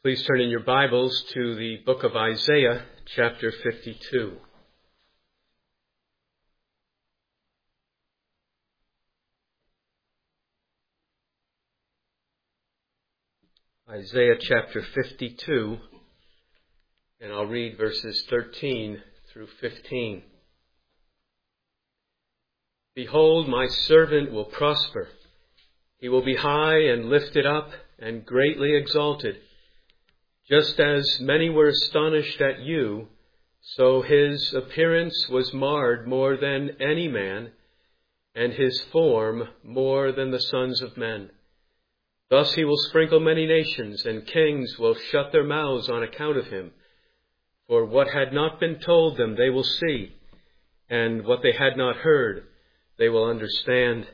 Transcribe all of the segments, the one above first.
Please turn in your Bibles to the book of Isaiah, chapter 52. Isaiah chapter 52, and I'll read verses 13 through 15. Behold, my servant will prosper. He will be high and lifted up and greatly exalted. Just as many were astonished at you, so his appearance was marred more than any man, and his form more than the sons of men. Thus he will sprinkle many nations, and kings will shut their mouths on account of him. For what had not been told them they will see, and what they had not heard they will understand.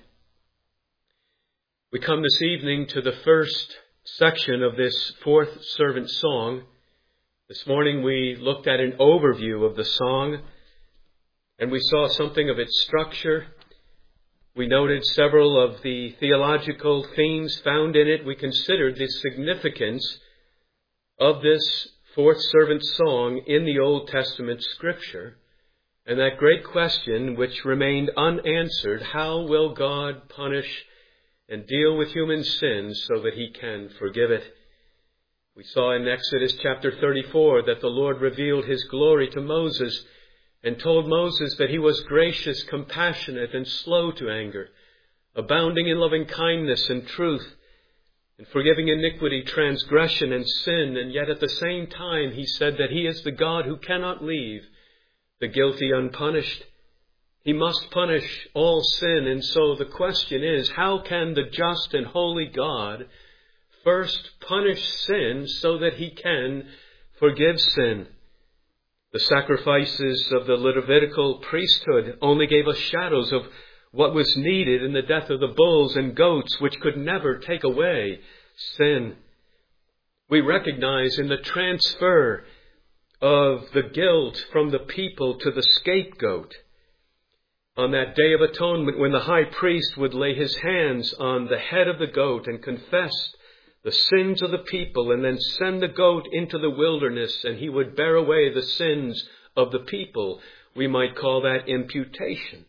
We come this evening to the first section of this fourth servant song. This morning we looked at an overview of the song, and we saw something of its structure. We noted several of the theological themes found in it. We considered the significance of this fourth servant song in the Old Testament scripture, and that great question which remained unanswered: how will God punish and deal with human sins so that he can forgive it? We saw in Exodus chapter 34 that the Lord revealed his glory to Moses and told Moses that he was gracious, compassionate, and slow to anger, abounding in loving kindness and truth, and forgiving iniquity, transgression, and sin. And yet at the same time he said that he is the God who cannot leave the guilty unpunished. He must punish all sin, and so the question is, how can the just and holy God first punish sin so that he can forgive sin? The sacrifices of the Levitical priesthood only gave us shadows of what was needed in the death of the bulls and goats, which could never take away sin. We recognize in the transfer of the guilt from the people to the scapegoat, on that Day of Atonement, when the high priest would lay his hands on the head of the goat and confess the sins of the people, and then send the goat into the wilderness, and he would bear away the sins of the people, we might call that imputation.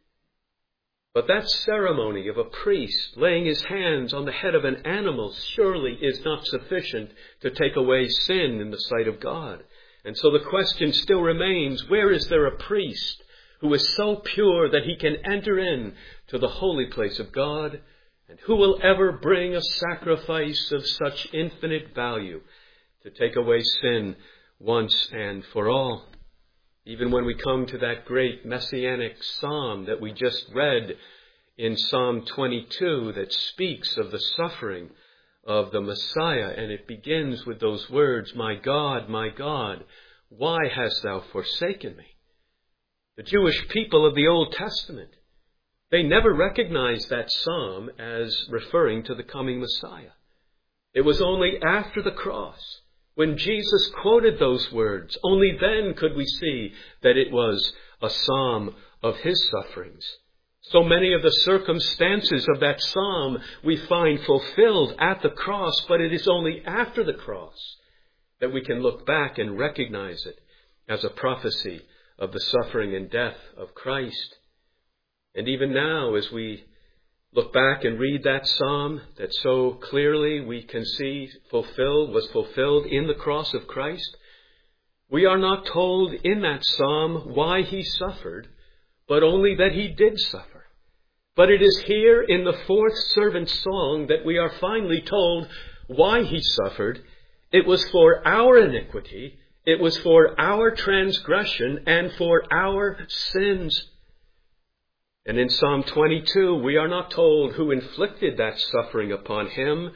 But that ceremony of a priest laying his hands on the head of an animal surely is not sufficient to take away sin in the sight of God. And so the question still remains, where is there a priest who is so pure that he can enter in to the holy place of God, and who will ever bring a sacrifice of such infinite value to take away sin once and for all? Even when we come to that great messianic psalm that we just read in Psalm 22 that speaks of the suffering of the Messiah, and it begins with those words, my God, why hast thou forsaken me? The Jewish people of the Old Testament, they never recognized that psalm as referring to the coming Messiah. It was only after the cross, when Jesus quoted those words, only then could we see that it was a psalm of his sufferings. So many of the circumstances of that psalm we find fulfilled at the cross, but it is only after the cross that we can look back and recognize it as a prophecy of the suffering and death of Christ. And even now, as we look back and read that psalm that so clearly we can see was fulfilled in the cross of Christ, we are not told in that psalm why he suffered, but only that he did suffer. But it is here in the fourth servant song that we are finally told why he suffered. It was for our iniquity, it was for our transgression, and for our sins. And in Psalm 22, we are not told who inflicted that suffering upon him.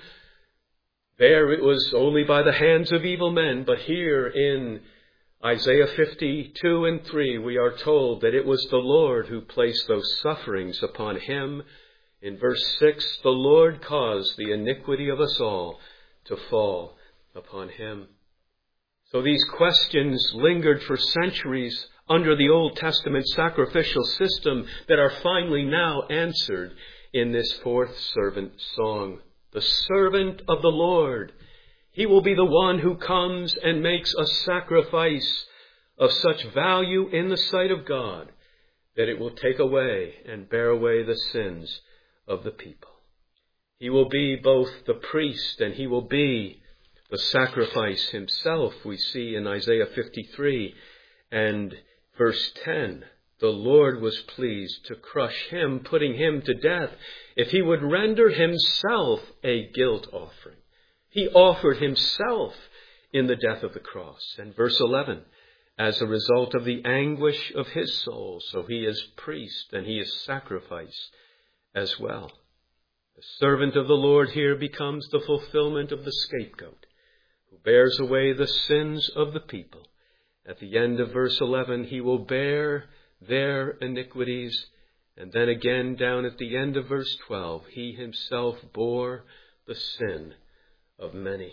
There it was only by the hands of evil men. But here in Isaiah 52 and 3, we are told that it was the Lord who placed those sufferings upon him. In verse 6, the Lord caused the iniquity of us all to fall upon him. So these questions lingered for centuries under the Old Testament sacrificial system that are finally now answered in this fourth servant song. The servant of the Lord, He will be the one who comes and makes a sacrifice of such value in the sight of God that it will take away and bear away the sins of the people. He will be both the priest and he will be the sacrifice himself. We see in Isaiah 53 and verse 10, the Lord was pleased to crush him, putting him to death, if he would render himself a guilt offering. He offered himself in the death of the cross. And verse 11, as a result of the anguish of his soul, so he is priest and he is sacrifice as well. The servant of the Lord here becomes the fulfillment of the scapegoat, who bears away the sins of the people. At the end of verse 11, he will bear their iniquities. And then again, down at the end of verse 12, he himself bore the sin of many.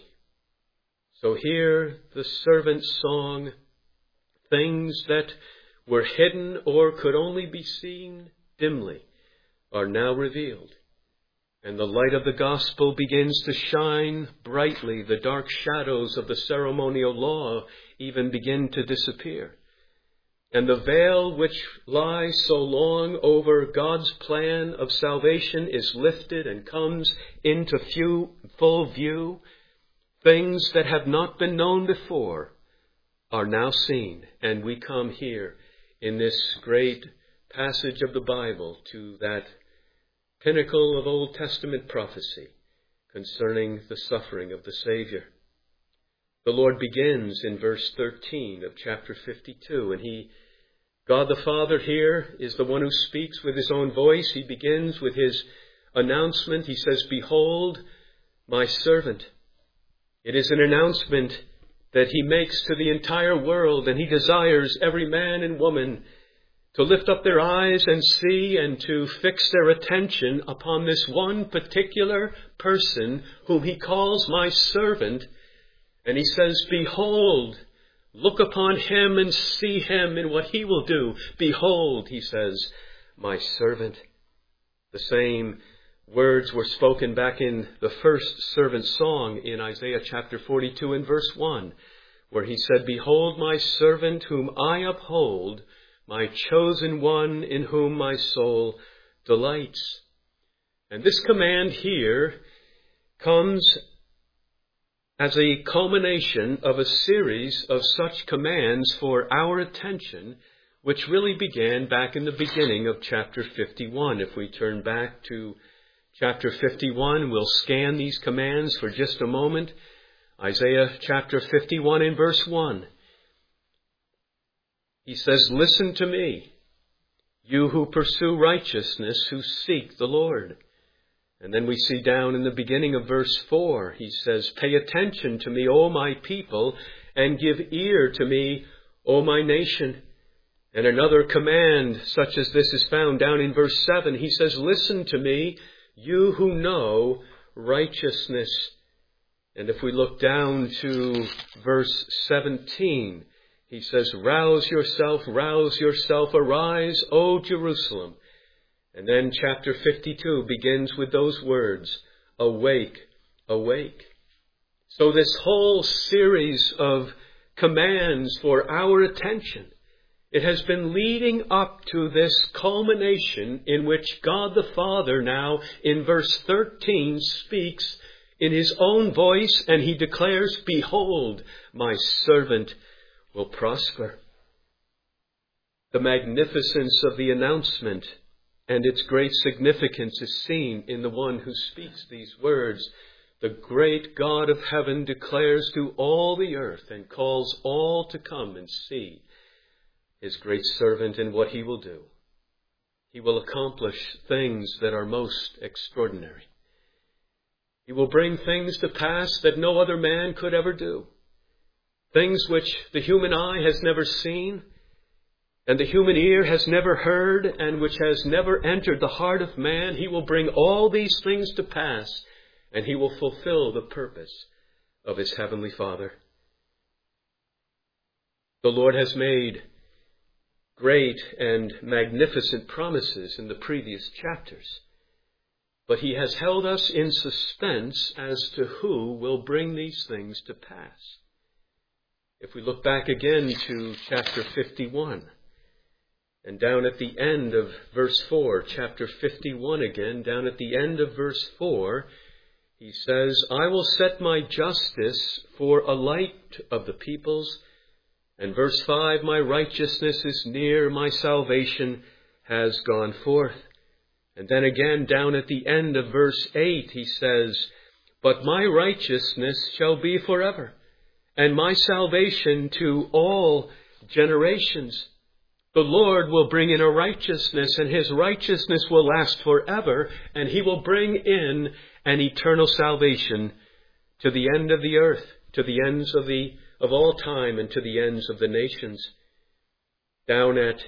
So here the servant's song, things that were hidden or could only be seen dimly, are now revealed. And the light of the gospel begins to shine brightly. The dark shadows of the ceremonial law even begin to disappear. And the veil which lies so long over God's plan of salvation is lifted and comes into full view. Things that have not been known before are now seen. And we come here in this great passage of the Bible to that pinnacle of Old Testament prophecy concerning the suffering of the Savior. The Lord begins in verse 13 of chapter 52, and God the Father here is the one who speaks with his own voice. He begins with his announcement. He says, "Behold, my servant." It is an announcement that he makes to the entire world, and he desires every man and woman to lift up their eyes and see and to fix their attention upon this one particular person whom he calls my servant. And he says, "Behold, look upon him and see him in what he will do. Behold," he says, "my servant." The same words were spoken back in the first servant song in Isaiah chapter 42 and verse 1, where he said, "Behold my servant whom I uphold, my chosen one in whom my soul delights." And this command here comes as a culmination of a series of such commands for our attention, which really began back in the beginning of chapter 51. If we turn back to chapter 51, we'll scan these commands for just a moment. Isaiah chapter 51 in verse 1. He says, "Listen to me, you who pursue righteousness, who seek the Lord." And then we see down in the beginning of verse 4, he says, "Pay attention to me, O my people, and give ear to me, O my nation." And another command such as this is found down in verse 7. He says, "Listen to me, you who know righteousness." And if we look down to verse 17, he says, rouse yourself, arise, O Jerusalem." And then chapter 52 begins with those words, "Awake, awake." So this whole series of commands for our attention, it has been leading up to this culmination in which God the Father now in verse 13 speaks in his own voice, and he declares, "Behold, my servant will prosper." The magnificence of the announcement and its great significance is seen in the one who speaks these words. The great God of heaven declares to all the earth and calls all to come and see his great servant and what he will do. He will accomplish things that are most extraordinary. He will bring things to pass that no other man could ever do. Things which the human eye has never seen, and the human ear has never heard, and which has never entered the heart of man. He will bring all these things to pass, and he will fulfill the purpose of his heavenly Father. The Lord has made great and magnificent promises in the previous chapters. but he has held us in suspense as to who will bring these things to pass. If we look back again to chapter 51, and down at the end of verse 4, chapter 51 again, down at the end of verse 4, he says, I will set my justice for a light of the peoples. And verse 5, my righteousness is near, my salvation has gone forth. And then again, down at the end of verse 8, he says, but my righteousness shall be forever, and my salvation to all generations. The Lord will bring in a righteousness, and his righteousness will last forever, and he will bring in an eternal salvation to the end of the earth, to the ends of all time, and to the ends of the nations. Down at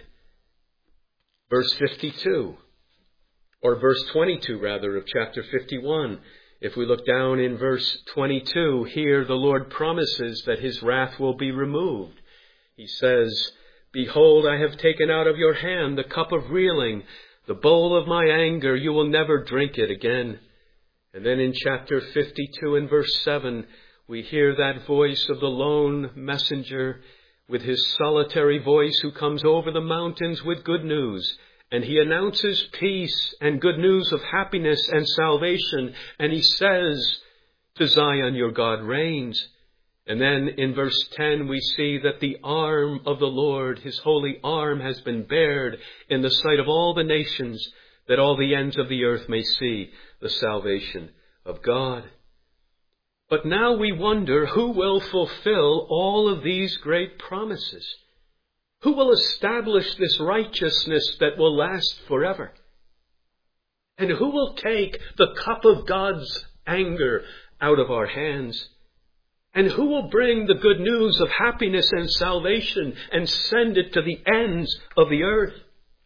verse 52, or verse 22 rather, of chapter 51, if we look down in verse 22, here the Lord promises that his wrath will be removed. He says, behold, I have taken out of your hand the cup of reeling, the bowl of my anger, you will never drink it again. And then in chapter 52 and verse 7, we hear that voice of the lone messenger with his solitary voice who comes over the mountains with good news. And he announces peace and good news of happiness and salvation. And he says to Zion, your God reigns. And then in verse 10, we see that the arm of the Lord, his holy arm, has been bared in the sight of all the nations, that all the ends of the earth may see the salvation of God. But now we wonder, who will fulfill all of these great promises? Who will establish this righteousness that will last forever? And who will take the cup of God's anger out of our hands? And who will bring the good news of happiness and salvation and send it to the ends of the earth?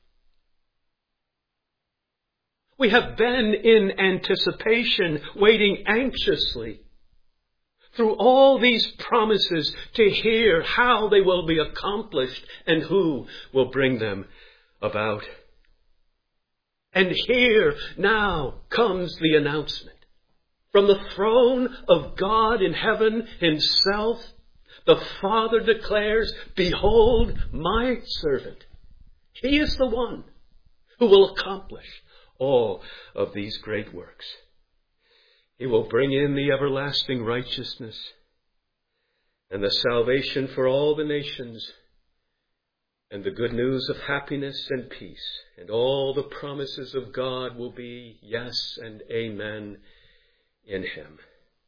We have been in anticipation, waiting anxiously through all these promises to hear how they will be accomplished and who will bring them about. And here now comes the announcement. From the throne of God in heaven himself, the Father declares, behold my servant. He is the one who will accomplish all of these great works. He will bring in the everlasting righteousness and the salvation for all the nations and the good news of happiness and peace. And all the promises of God will be yes and amen in him.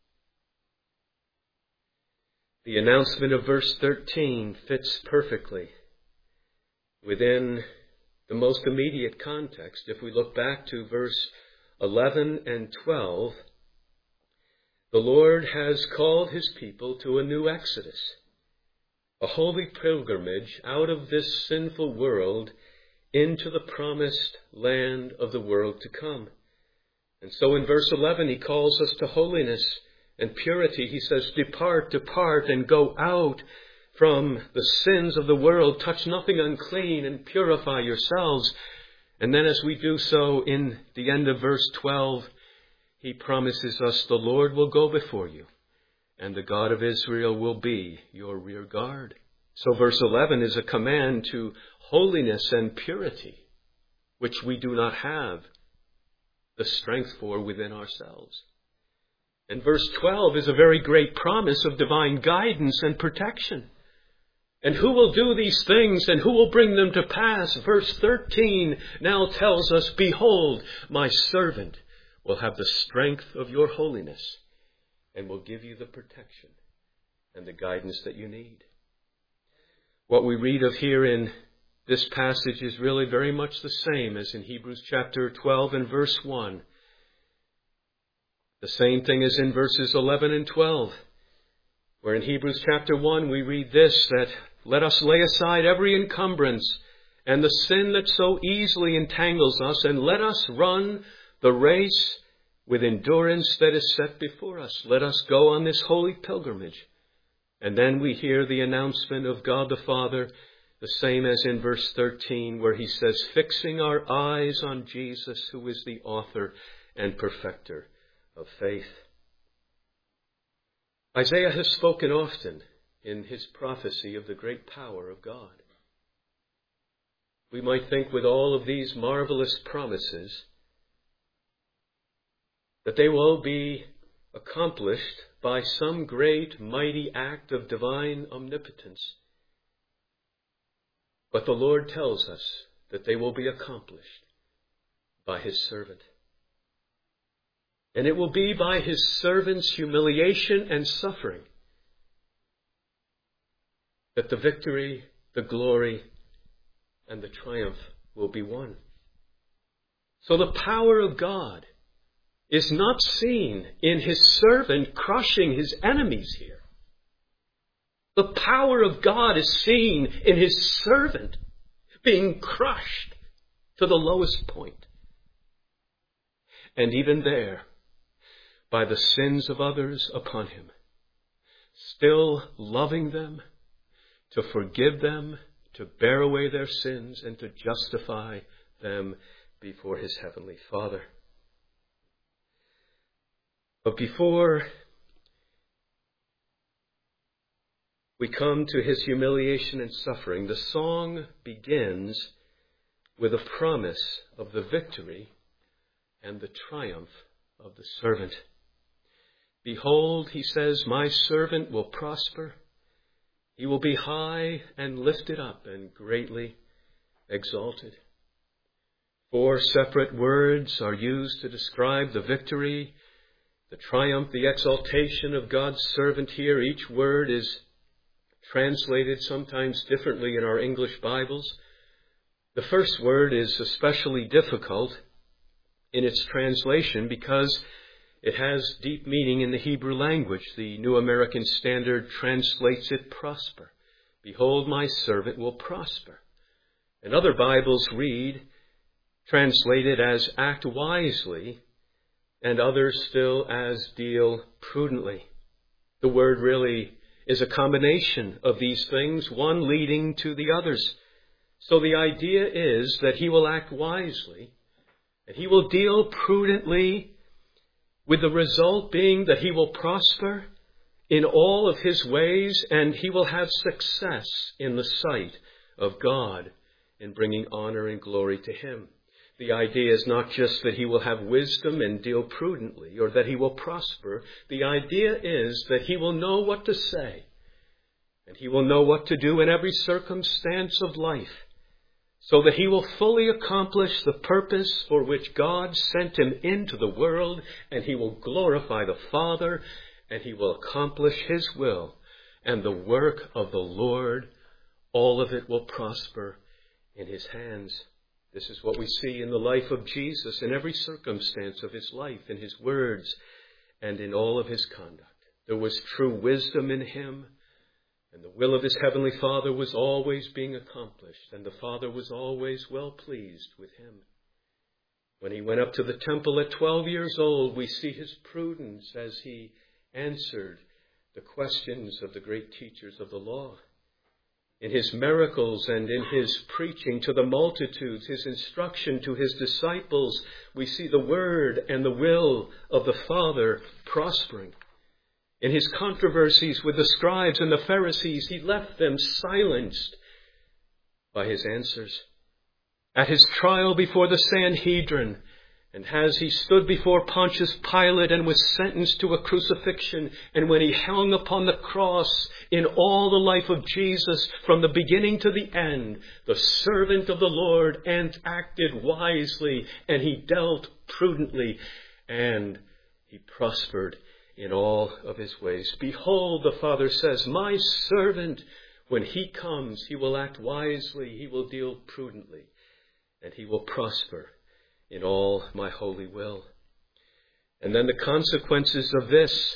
The announcement of verse 13 fits perfectly within the most immediate context. If we look back to verse 11 and 12, the Lord has called his people to a new exodus, a holy pilgrimage out of this sinful world into the promised land of the world to come. And so in verse 11, he calls us to holiness and purity. He says, depart, depart, and go out from the sins of the world. Touch nothing unclean and purify yourselves. And then as we do so, in the end of verse 12, he promises us the Lord will go before you, and the God of Israel will be your rear guard. So verse 11 is a command to holiness and purity, which we do not have the strength for within ourselves. And verse 12 is a very great promise of divine guidance and protection. And who will do these things and who will bring them to pass? Verse 13 now tells us, behold, my servant will have the strength of your holiness and will give you the protection and the guidance that you need. What we read of here in this passage is really very much the same as in Hebrews chapter 12 and verse 1. The same thing as in verses 11 and 12, where in Hebrews chapter 1 we read this, that let us lay aside every encumbrance and the sin that so easily entangles us, and let us run the race with endurance that is set before us. Let us go on this holy pilgrimage. And then we hear the announcement of God the Father, the same as in verse 13, where he says, fixing our eyes on Jesus, who is the author and perfecter of faith. Isaiah has spoken often in his prophecy of the great power of God. We might think with all of these marvelous promises that they will be accomplished by some great, mighty act of divine omnipotence. But the Lord tells us that they will be accomplished by his servant. And it will be by his servant's humiliation and suffering that the victory, the glory, and the triumph will be won. So the power of God is not seen in his servant crushing his enemies here. The power of God is seen in his servant being crushed to the lowest point. And even there, by the sins of others upon him, still loving them, to forgive them, to bear away their sins, and to justify them before his heavenly Father. But before we come to his humiliation and suffering, the song begins with a promise of the victory and the triumph of the servant. Behold, he says, my servant will prosper. He will be high and lifted up and greatly exalted. 4 separate words are used to describe the victory, the triumph, the exaltation of God's servant here. Each word is translated sometimes differently in our English Bibles. The first word is especially difficult in its translation because it has deep meaning in the Hebrew language. The New American Standard translates it prosper. Behold, my servant will prosper. And other Bibles translate it as act wisely, and others still as deal prudently. The word really is a combination of these things, one leading to the others. So the idea is that he will act wisely, and he will deal prudently, with the result being that he will prosper in all of his ways, and he will have success in the sight of God in bringing honor and glory to him. The idea is not just that he will have wisdom and deal prudently, or that he will prosper. The idea is that he will know what to say, and he will know what to do in every circumstance of life, so that he will fully accomplish the purpose for which God sent him into the world, and he will glorify the Father, and he will accomplish his will, and the work of the Lord, all of it will prosper in his hands. This is what we see in the life of Jesus, in every circumstance of his life, in his words, and in all of his conduct. There was true wisdom in him, and the will of his heavenly Father was always being accomplished, and the Father was always well pleased with him. When he went up to the temple at 12 years old, we see his prudence as he answered the questions of the great teachers of the law. In his miracles and in his preaching to the multitudes, his instruction to his disciples, we see the word and the will of the Father prospering. In his controversies with the scribes and the Pharisees, he left them silenced by his answers. At his trial before the Sanhedrin, and as he stood before Pontius Pilate and was sentenced to a crucifixion, and when he hung upon the cross, in all the life of Jesus, from the beginning to the end, the servant of the Lord acted wisely, and he dealt prudently, and he prospered in all of his ways. Behold, the Father says, my servant, when he comes, he will act wisely, he will deal prudently, and he will prosper in all my holy will. And then the consequences of this,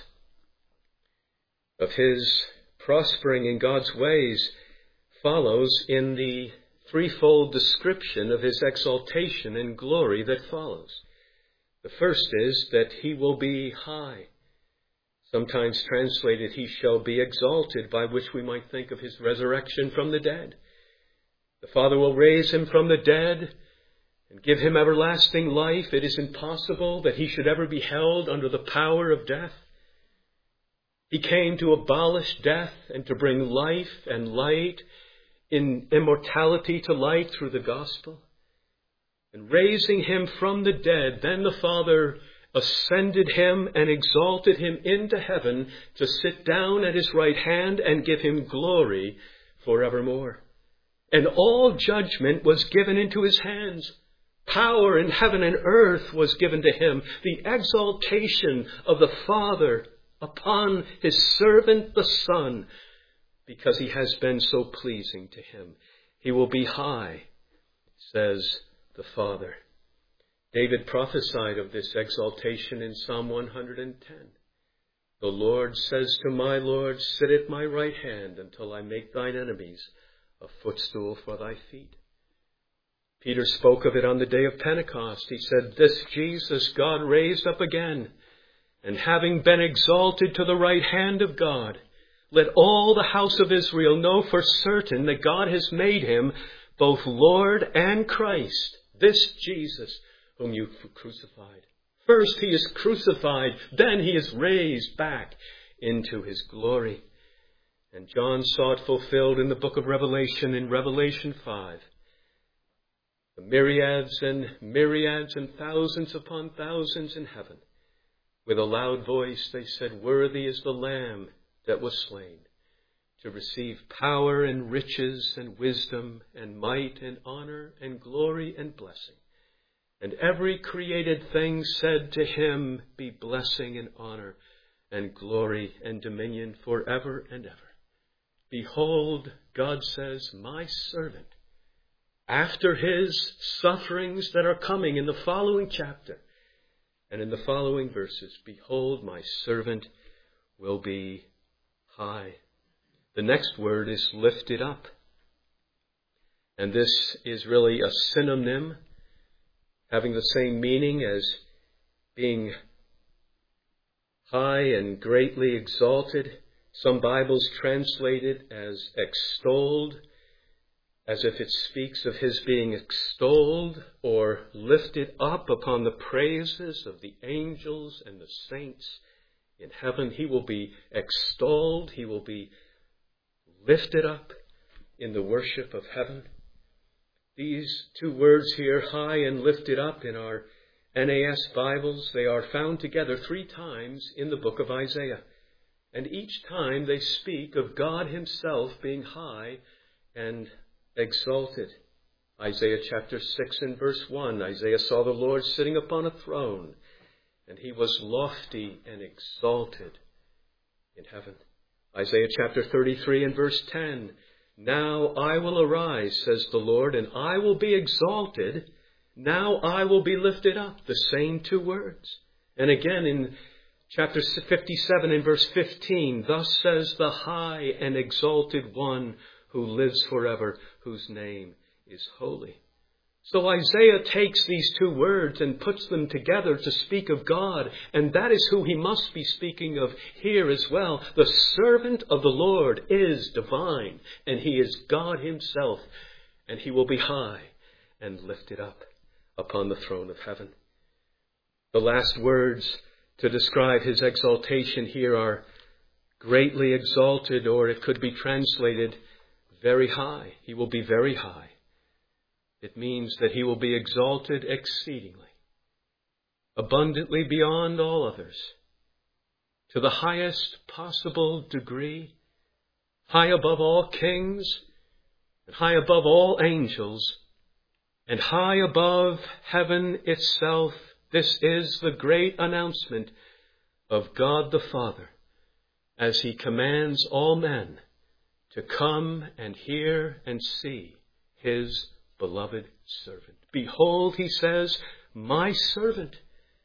of his prospering in God's ways, follows in the threefold description of his exaltation and glory that follows. The first is that he will be high. Sometimes translated, he shall be exalted, by which we might think of his resurrection from the dead. The Father will raise him from the dead, and give him everlasting life. It is impossible that he should ever be held under the power of death. He came to abolish death and to bring life and light in immortality to light through the gospel. And raising him from the dead, then the Father ascended him and exalted him into heaven to sit down at his right hand and give him glory forevermore. And all judgment was given into his hands. Power in heaven and earth was given to him. The exaltation of the Father upon his servant the Son, because he has been so pleasing to him. He will be high, says the Father. David prophesied of this exaltation in Psalm 110. The Lord says to my Lord, sit at my right hand until I make thine enemies a footstool for thy feet. Peter spoke of it on the day of Pentecost. He said, this Jesus God raised up again, and having been exalted to the right hand of God, let all the house of Israel know for certain that God has made him both Lord and Christ, this Jesus whom you crucified. First he is crucified, then he is raised back into his glory. And John saw it fulfilled in the book of Revelation, in Revelation 5. The myriads and thousands upon thousands in heaven. With a loud voice they said, worthy is the Lamb that was slain, to receive power and riches and wisdom and might and honor and glory and blessing. And every created thing said to him, be blessing and honor and glory and dominion forever and ever. Behold, God says, my servant, after his sufferings that are coming in the following chapter and in the following verses, behold, my servant will be high. The next word is lifted up. And this is really a synonym having the same meaning as being high and greatly exalted. Some Bibles translate it as extolled, as if it speaks of his being extolled or lifted up upon the praises of the angels and the saints in heaven. He will be extolled. He will be lifted up in the worship of heaven. These two words here, high and lifted up, in our NAS Bibles, they are found together 3 times in the book of Isaiah. And each time they speak of God himself being high and exalted. Isaiah chapter 6 and verse 1, Isaiah saw the Lord sitting upon a throne, and he was lofty and exalted in heaven. Isaiah chapter 33 and verse 10, now I will arise, says the Lord, and I will be exalted. Now I will be lifted up. The same 2 words. And again in chapter 57 and verse 15, thus says the high and exalted one who lives forever, whose name is holy. So Isaiah takes these 2 words and puts them together to speak of God, and that is who he must be speaking of here as well. The servant of the Lord is divine, and he is God himself, and he will be high and lifted up upon the throne of heaven. The last words to describe his exaltation here are greatly exalted, or it could be translated very high. He will be very high. It means that he will be exalted exceedingly, abundantly beyond all others, to the highest possible degree, high above all kings, and high above all angels, and high above heaven itself. This is the great announcement of God the Father as he commands all men to come and hear and see his beloved servant. Behold, he says, my servant.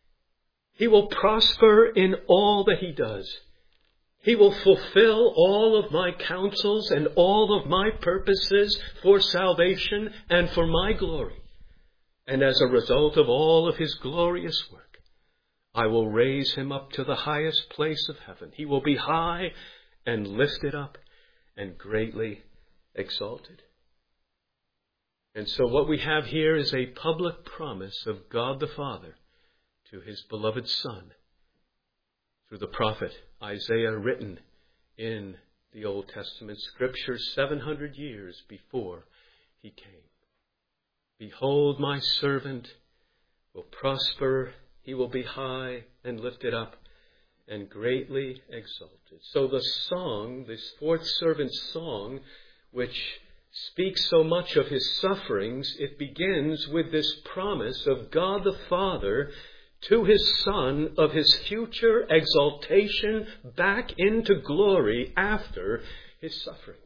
He will prosper in all that he does. He will fulfill all of my counsels and all of my purposes for salvation and for my glory. And as a result of all of his glorious work, I will raise him up to the highest place of heaven. He will be high and lifted up and greatly exalted. And so what we have here is a public promise of God the Father to his beloved Son through the prophet Isaiah, written in the Old Testament Scripture 700 years before he came. Behold, my servant will prosper. He will be high and lifted up and greatly exalted. So the song, this fourth servant's song, which speaks so much of his sufferings, it begins with this promise of God the Father to his Son of his future exaltation back into glory after his sufferings.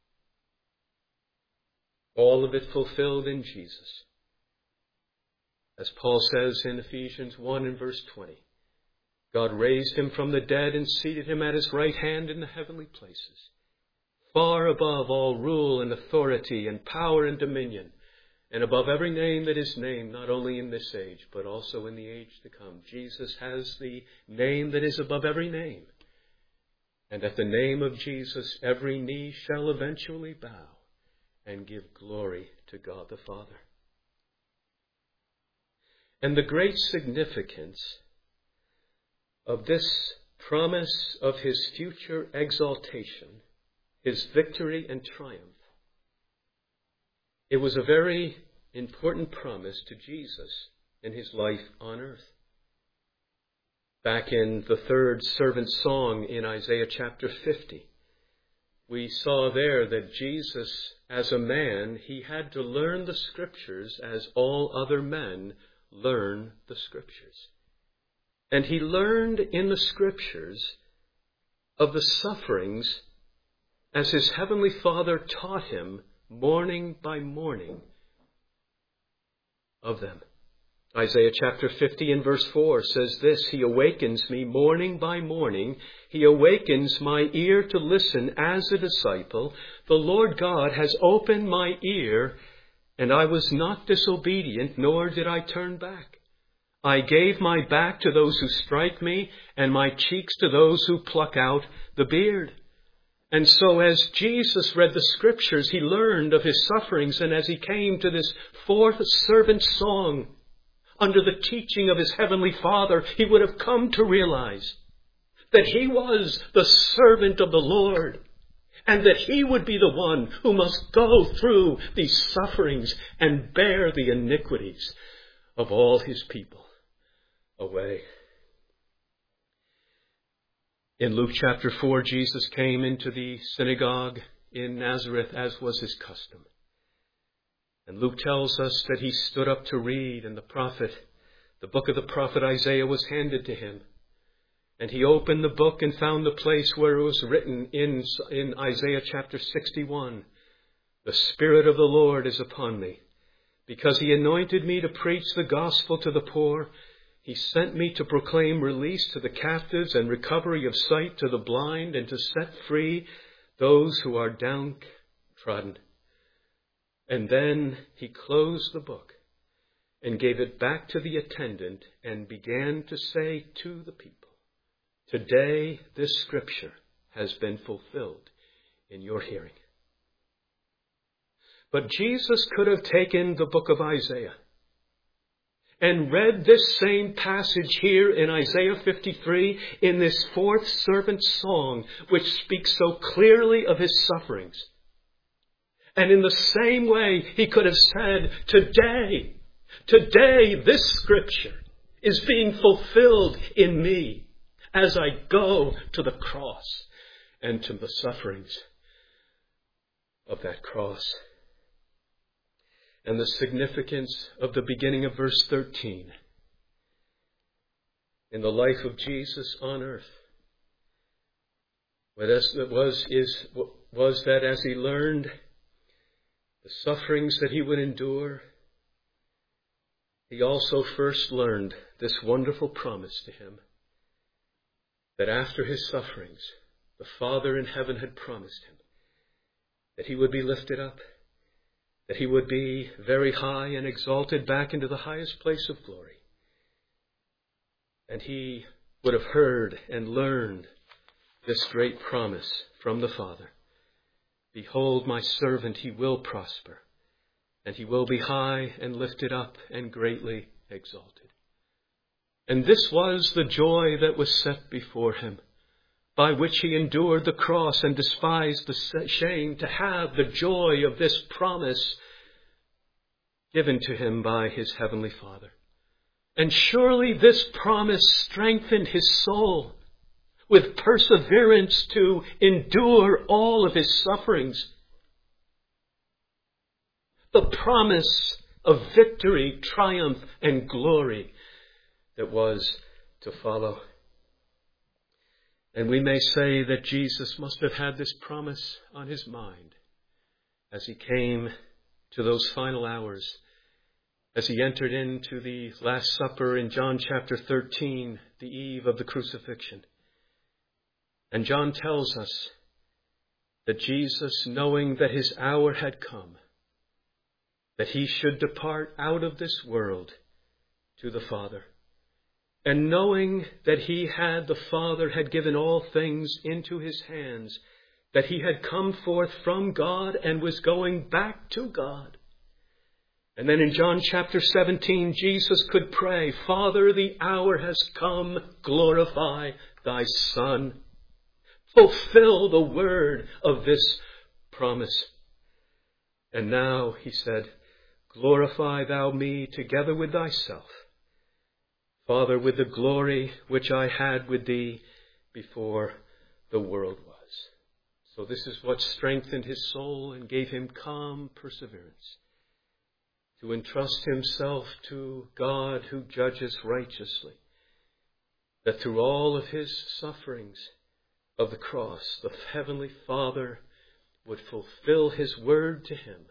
All of it fulfilled in Jesus. As Paul says in Ephesians 1 and verse 20, God raised him from the dead and seated him at his right hand in the heavenly places, far above all rule and authority and power and dominion, and above every name that is named, not only in this age, but also in the age to come. Jesus has the name that is above every name. And at the name of Jesus, every knee shall eventually bow and give glory to God the Father. And the great significance of this promise of his future exaltation, his victory and triumph, it was a very important promise to Jesus in his life on earth. Back in the third servant song in Isaiah chapter 50, we saw there that Jesus, as a man, he had to learn the Scriptures as all other men learn the Scriptures. And he learned in the Scriptures of the sufferings as his heavenly Father taught him morning by morning of them. Isaiah chapter 50 and verse 4 says this, He awakens me morning by morning. He awakens my ear to listen as a disciple. The Lord God has opened my ear, and I was not disobedient, nor did I turn back. I gave my back to those who strike me, and my cheeks to those who pluck out the beard. And so as Jesus read the Scriptures, he learned of his sufferings, and as he came to this fourth servant song, under the teaching of his heavenly Father, he would have come to realize that he was the servant of the Lord, and that he would be the one who must go through these sufferings and bear the iniquities of all his people away. In Luke chapter 4, Jesus came into the synagogue in Nazareth, as was his custom. And Luke tells us that he stood up to read, and the book of the prophet Isaiah was handed to him. And he opened the book and found the place where it was written in Isaiah chapter 61, The Spirit of the Lord is upon me, because he anointed me to preach the gospel to the poor. He sent me to proclaim release to the captives and recovery of sight to the blind, and to set free those who are downtrodden. And then he closed the book and gave it back to the attendant and began to say to the people, Today this Scripture has been fulfilled in your hearing. But Jesus could have taken the book of Isaiah and read this same passage here in Isaiah 53 in this fourth servant song, which speaks so clearly of his sufferings. And in the same way, he could have said, Today this Scripture is being fulfilled in me as I go to the cross and to the sufferings of that cross. And the significance of the beginning of verse 13 in the life of Jesus on earth was that as he learned the sufferings that he would endure, he also first learned this wonderful promise to him that after his sufferings, the Father in heaven had promised him that he would be lifted up, that he would be very high and exalted back into the highest place of glory. And he would have heard and learned this great promise from the Father. Behold, my servant, he will prosper. and he will be high and lifted up and greatly exalted. And this was the joy that was set before him, by which he endured the cross and despised the shame, to have the joy of this promise given to him by his heavenly Father. And surely this promise strengthened his soul with perseverance to endure all of his sufferings. The promise of victory, triumph, and glory that was to follow. And we may say that Jesus must have had this promise on his mind as he came to those final hours, as he entered into the Last Supper in John chapter 13, the eve of the crucifixion. And John tells us that Jesus, knowing that his hour had come, that he should depart out of this world to the Father, and knowing that the Father had given all things into his hands, that he had come forth from God and was going back to God. And then in John chapter 17, Jesus could pray, Father, the hour has come, glorify thy Son. Fulfill the word of this promise. And now, he said, glorify thou me together with thyself, Father, with the glory which I had with thee before the world was. So this is what strengthened his soul and gave him calm perseverance, to entrust himself to God who judges righteously, that through all of his sufferings of the cross, the Heavenly Father would fulfill his word to him,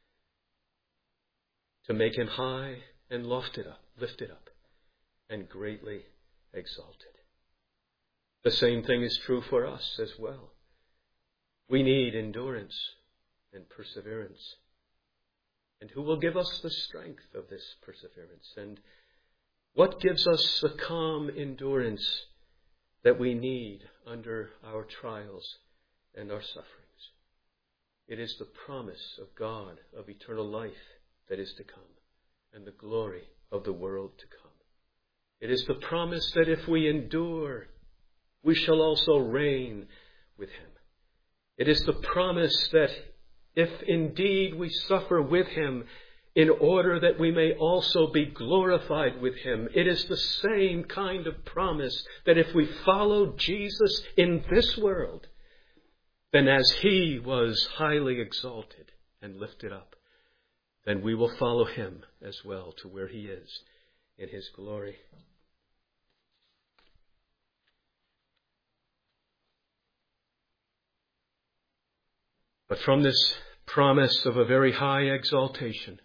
to make him high and lifted up, and greatly exalted. The same thing is true for us as well. We need endurance and perseverance. And who will give us the strength of this perseverance? And what gives us the calm endurance that we need under our trials and our sufferings? It is the promise of God of eternal life that is to come, and the glory of the world to come. It is the promise that if we endure, we shall also reign with him. It is the promise that if indeed we suffer with him, in order that we may also be glorified with him. It is the same kind of promise that if we follow Jesus in this world, then as he was highly exalted and lifted up, then we will follow him as well to where he is in his glory. But from this promise of a very high exaltation,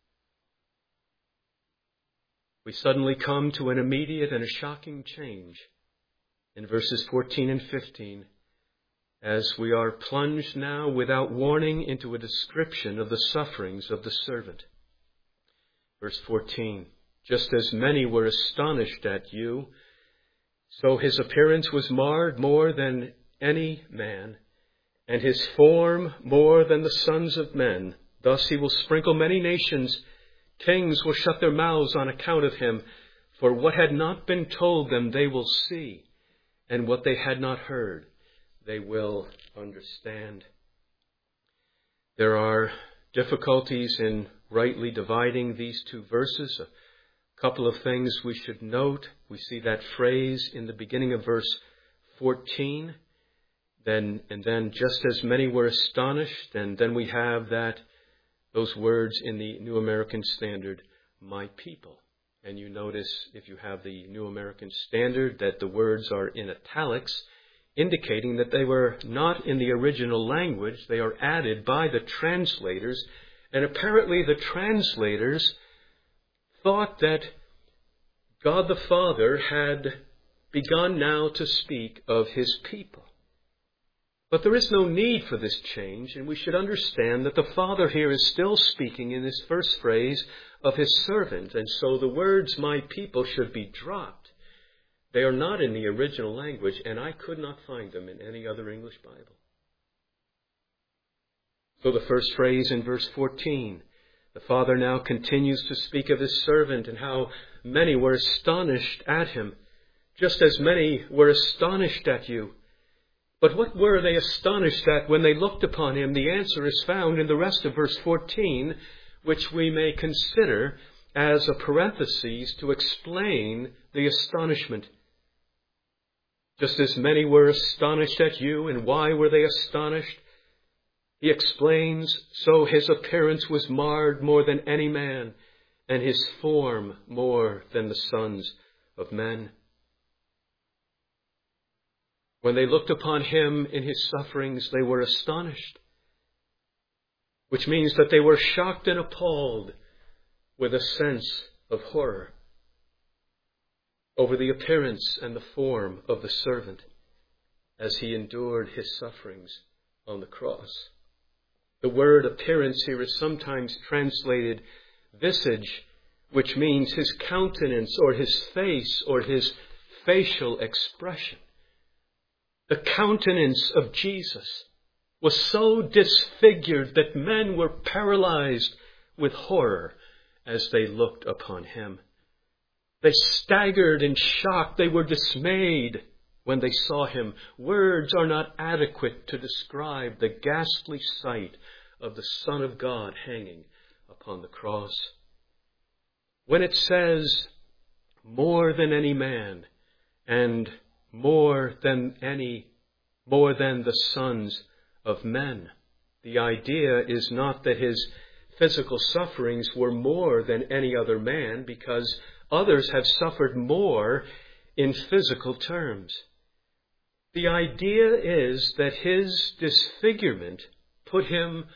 we suddenly come to an immediate and a shocking change in verses 14 and 15, as we are plunged now without warning into a description of the sufferings of the servant. Verse 14, just as many were astonished at you, so his appearance was marred more than any man, and his form more than the sons of men. Thus he will sprinkle many nations. Kings will shut their mouths on account of him, for what had not been told them they will see, and what they had not heard they will understand. There are difficulties in rightly dividing these two verses. A couple of things we should note. We see that phrase in the beginning of verse 14, and then just as many were astonished, and then we have those words in the New American Standard, my people. And you notice, if you have the New American Standard, that the words are in italics, indicating that they were not in the original language. They are added by the translators. And apparently the translators thought that God the Father had begun now to speak of his people. But there is no need for this change, and we should understand that the Father here is still speaking in this first phrase of his servant, and so the words, my people, should be dropped. They are not in the original language, and I could not find them in any other English Bible. So the first phrase in verse 14, The Father now continues to speak of his servant and how many were astonished at him, just as many were astonished at you. But what were they astonished at when they looked upon him? The answer is found in the rest of verse 14, which we may consider as a parenthesis to explain the astonishment. Just as many were astonished at you, and why were they astonished? He explains, so his appearance was marred more than any man, and his form more than the sons of men. When they looked upon him in his sufferings, they were astonished, which means that they were shocked and appalled with a sense of horror over the appearance and the form of the servant as he endured his sufferings on the cross. The word appearance here is sometimes translated visage, which means his countenance or his face or his facial expression. The countenance of Jesus was so disfigured that men were paralyzed with horror as they looked upon him. They staggered in shock. They were dismayed when they saw him. Words are not adequate to describe the ghastly sight of the Son of God hanging upon the cross. When it says, more than any man, and more than the sons of men, the idea is not that his physical sufferings were more than any other man, because others have suffered more in physical terms. The idea is that his disfigurement put him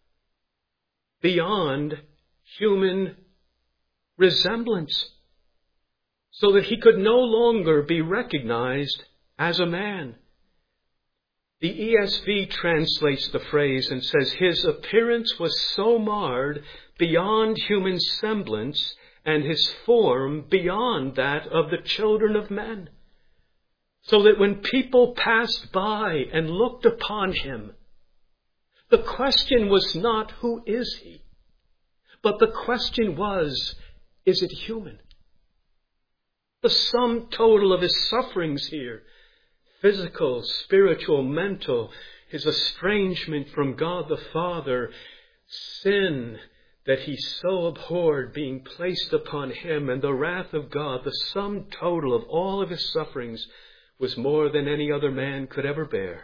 beyond human resemblance, so that he could no longer be recognized as a man. The ESV translates the phrase and says, his appearance was so marred beyond human semblance, and his form beyond that of the children of men. So that when people passed by and looked upon him, the question was not, who is he? But the question was, is it human? The sum total of his sufferings here, physical, spiritual, mental, his estrangement from God the Father, sin that he so abhorred being placed upon him, and the wrath of God, the sum total of all of his sufferings was more than any other man could ever bear.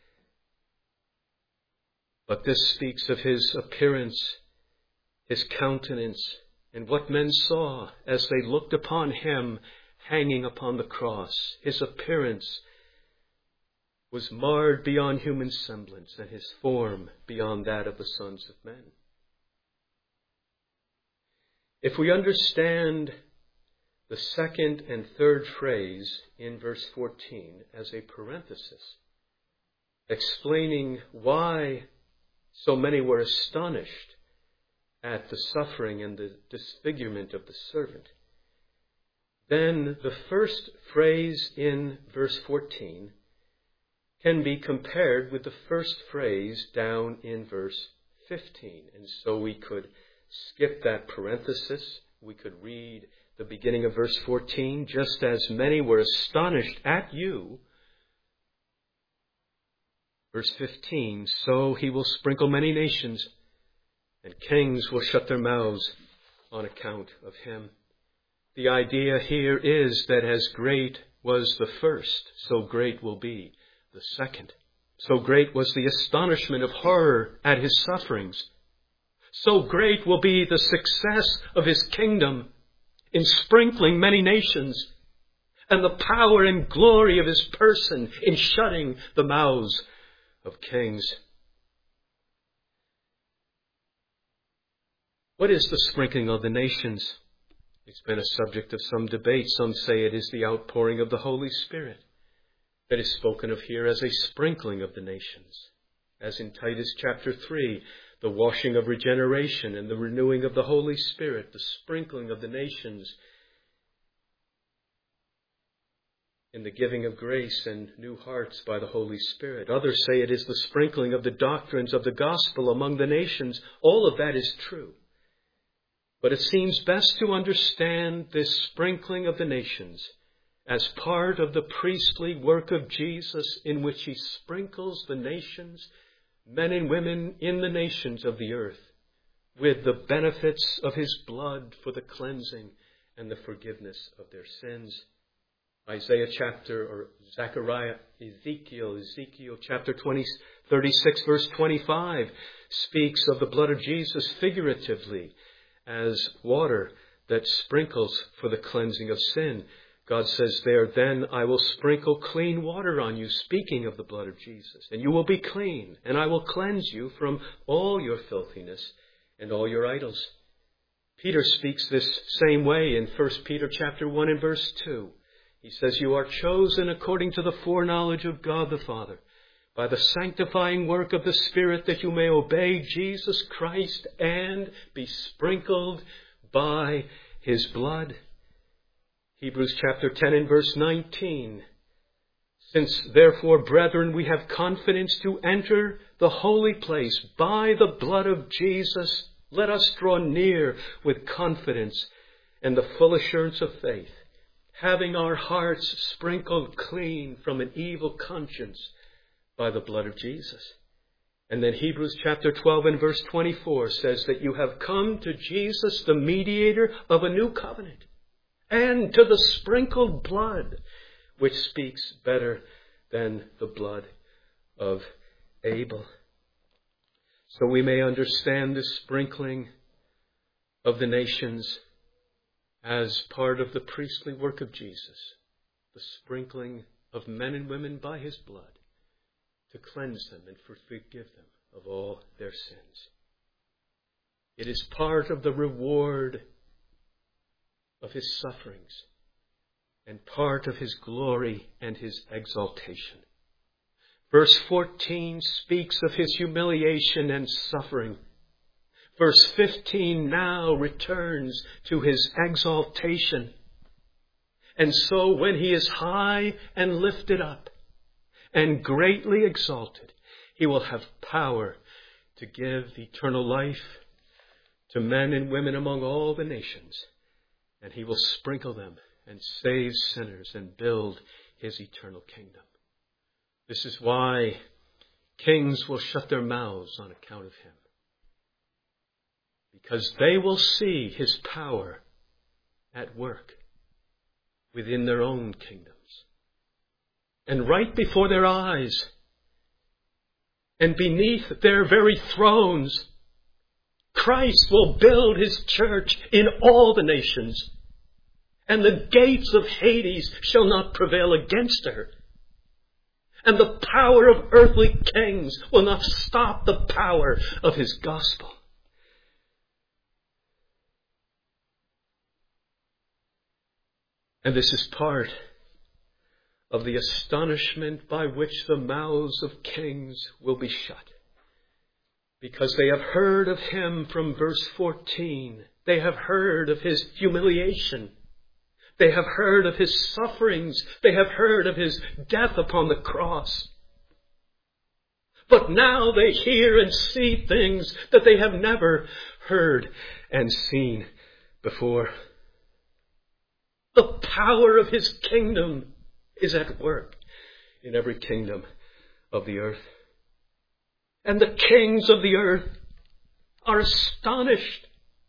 But this speaks of his appearance, his countenance, and what men saw as they looked upon him hanging upon the cross. His appearance was marred beyond human semblance, and his form beyond that of the sons of men. If we understand the second and third phrase in verse 14 as a parenthesis, explaining why so many were astonished at the suffering and the disfigurement of the servant, then the first phrase in verse 14 can be compared with the first phrase down in verse 15. And so we could skip that parenthesis. We could read the beginning of verse 14, just as many were astonished at you. Verse 15, so he will sprinkle many nations, and kings will shut their mouths on account of him. The idea here is that as great was the first, so great will be the second. So great was the astonishment of horror at his sufferings. So great will be the success of his kingdom in sprinkling many nations, and the power and glory of his person in shutting the mouths of kings. What is the sprinkling of the nations? It's been a subject of some debate. Some say it is the outpouring of the Holy Spirit that is spoken of here as a sprinkling of the nations. As in Titus chapter 3, the washing of regeneration and the renewing of the Holy Spirit, the sprinkling of the nations in the giving of grace and new hearts by the Holy Spirit. Others say it is the sprinkling of the doctrines of the gospel among the nations. All of that is true. But it seems best to understand this sprinkling of the nations as part of the priestly work of Jesus, in which he sprinkles the nations, men and women in the nations of the earth, with the benefits of his blood for the cleansing and the forgiveness of their sins. Ezekiel chapter 36 verse 25 speaks of the blood of Jesus figuratively as water that sprinkles for the cleansing of sin. God says there, "Then I will sprinkle clean water on you," speaking of the blood of Jesus, "and you will be clean, and I will cleanse you from all your filthiness and all your idols." Peter speaks this same way in 1 Peter chapter 1 and verse 2. He says, "You are chosen according to the foreknowledge of God the Father, by the sanctifying work of the Spirit, that you may obey Jesus Christ and be sprinkled by his blood." Hebrews chapter 10 and verse 19. "Since therefore, brethren, we have confidence to enter the holy place by the blood of Jesus, let us draw near with confidence and the full assurance of faith, having our hearts sprinkled clean from an evil conscience by the blood of Jesus." And then Hebrews chapter 12 and verse 24 says that you have come to Jesus, the mediator of a new covenant, and to the sprinkled blood, which speaks better than the blood of Abel. So we may understand the sprinkling of the nations as part of the priestly work of Jesus, the sprinkling of men and women by his blood to cleanse them and forgive them of all their sins. It is part of the reward of his sufferings and part of his glory and his exaltation. Verse 14 speaks of his humiliation and suffering. Verse 15 now returns to his exaltation. And so when he is high and lifted up and greatly exalted, he will have power to give eternal life to men and women among all the nations. And he will sprinkle them and save sinners and build his eternal kingdom. This is why kings will shut their mouths on account of him, because they will see his power at work within their own kingdoms. And right before their eyes and beneath their very thrones, Christ will build his church in all the nations, and the gates of Hades shall not prevail against her. And the power of earthly kings will not stop the power of his gospel. And this is part of the astonishment by which the mouths of kings will be shut, because they have heard of him from verse 14. They have heard of his humiliation. They have heard of his sufferings. They have heard of his death upon the cross. But now they hear and see things that they have never heard and seen before. The power of his kingdom is at work in every kingdom of the earth. And the kings of the earth are astonished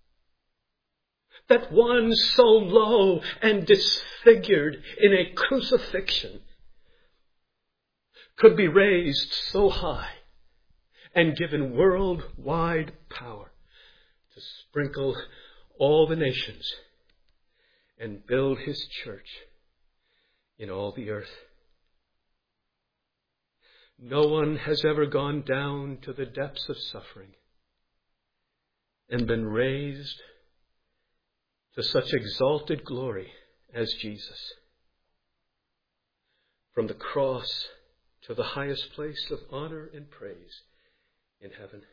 that one so low and disfigured in a crucifixion could be raised so high and given worldwide power to sprinkle all the nations and build his church in all the earth. No one has ever gone down to the depths of suffering and been raised to such exalted glory as Jesus. From the cross to the highest place of honor and praise in heaven.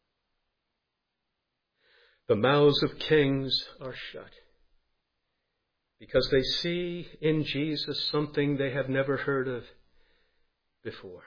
The mouths of kings are shut because they see in Jesus something they have never heard of before.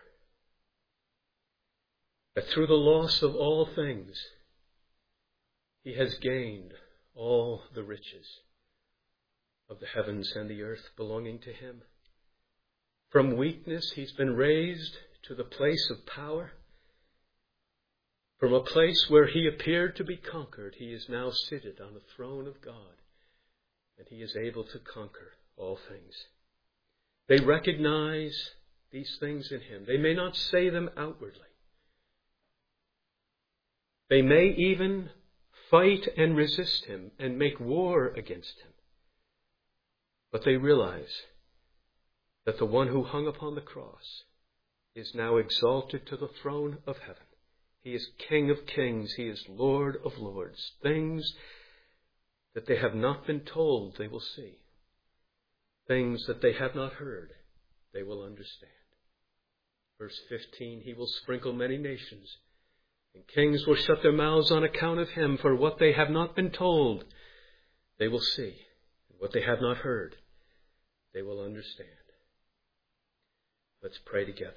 That through the loss of all things, he has gained all the riches of the heavens and the earth belonging to him. From weakness he's been raised to the place of power. From a place where he appeared to be conquered, he is now seated on the throne of God, and he is able to conquer all things. They recognize these things in him. They may not say them outwardly. They may even fight and resist him and make war against him. But they realize that the one who hung upon the cross is now exalted to the throne of heaven. He is King of kings. He is Lord of lords. Things that they have not been told, they will see. Things that they have not heard, they will understand. Verse 15, he will sprinkle many nations, and kings will shut their mouths on account of him, for what they have not been told, they will see. And what they have not heard, they will understand. Let's pray together.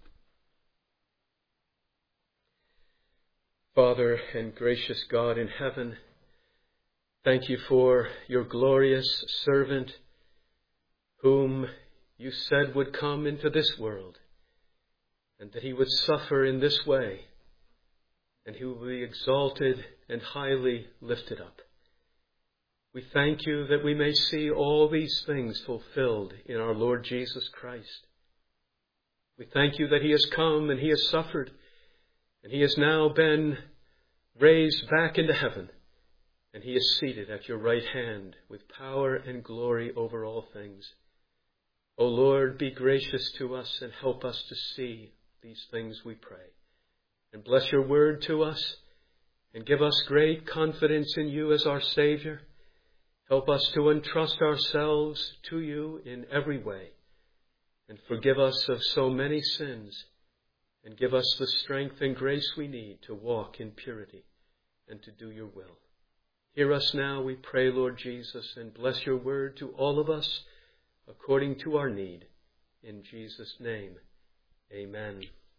Father and gracious God in heaven, thank you for your glorious servant whom you said would come into this world, and that he would suffer in this way, and he will be exalted and highly lifted up. We thank you that we may see all these things fulfilled in our Lord Jesus Christ. We thank you that he has come and he has suffered, and he has now been raised back into heaven, and he is seated at your right hand with power and glory over all things. O Lord, be gracious to us and help us to see these things, we pray. And bless your word to us and give us great confidence in you as our Savior. Help us to entrust ourselves to you in every way, and forgive us of so many sins, and give us the strength and grace we need to walk in purity and to do your will. Hear us now, we pray, Lord Jesus, and bless your word to all of us according to our need. In Jesus' name, amen.